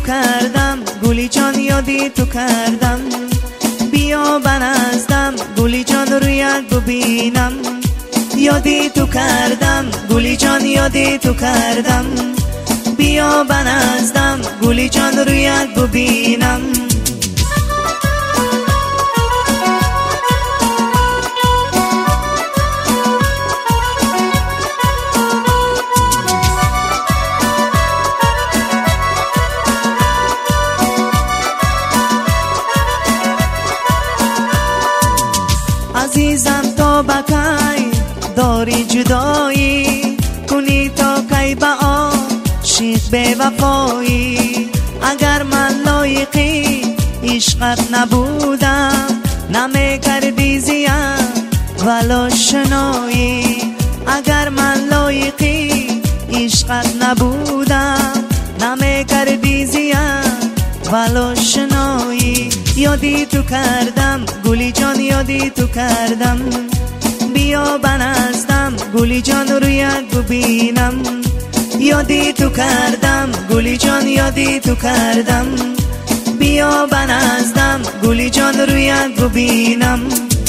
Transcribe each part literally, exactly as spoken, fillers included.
کردم گلی جان یادی تو کردم، بیا بنزدم گلی جان رویت ببینم. یادی تو کردم گلی جان یادی تو کردم، بیا بنزدم گلی جان رویت ببینم. عزیزم تا بکی داری جدایی، کنی تا کی با عاشق به وفایی. اگر من لایقی عشقت نبودم، نمی کردی زیان ولا شنایی. اگر من لایقی عشقت نبودم، نمی کردی زیان ولا شنایی. یادی تو کردم گلی جان یادی تو کردم، بیا بنزدم گلی جان رویت ببینم. یادی تو کردم گلی جان یادی تو کردم، بیا بنزدم گلی جان رویت ببینم.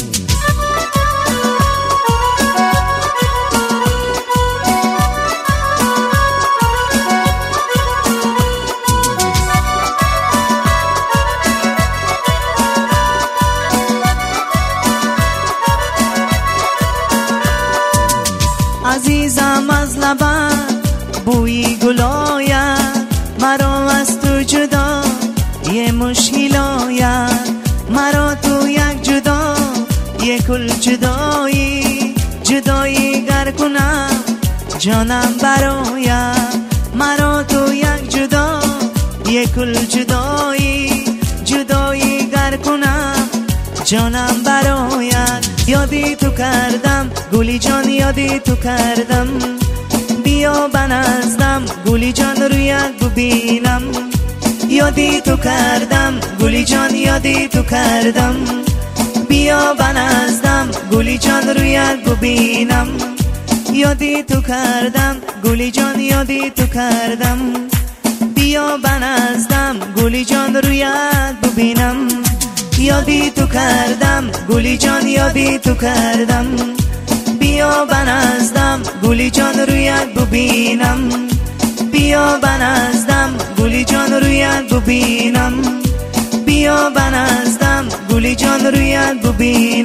عزیزم از لبت بوی گل آید، مرا از تو جدا یه مشکل آید. مرا تو یک جدا یک کل جدایی، جدایی گر کنم جانم براید. مرا تو یک جدا یک کل جدایی، جدایی گر کنم جانم براید. یادی تو کردم گلی جان یادی تو کردم، بیا بنزدم گلی جان رویت ببینم. یادی تو کردم گلی جان یادی تو کردم، بیا بنزدم گلی جان رویت ببینم. یادی تو کردم گلی جان یادی تو کردم، بیا بنزدم گلی جان رویت ببینم. یادی تو کردم گلی جان یادی تو کردم، بیا بنزدم گلی جان رویت ببینم. بیا بنزدم گلی جان رویت ببینم، بیا بنزدم گلی جان رویت ببینم.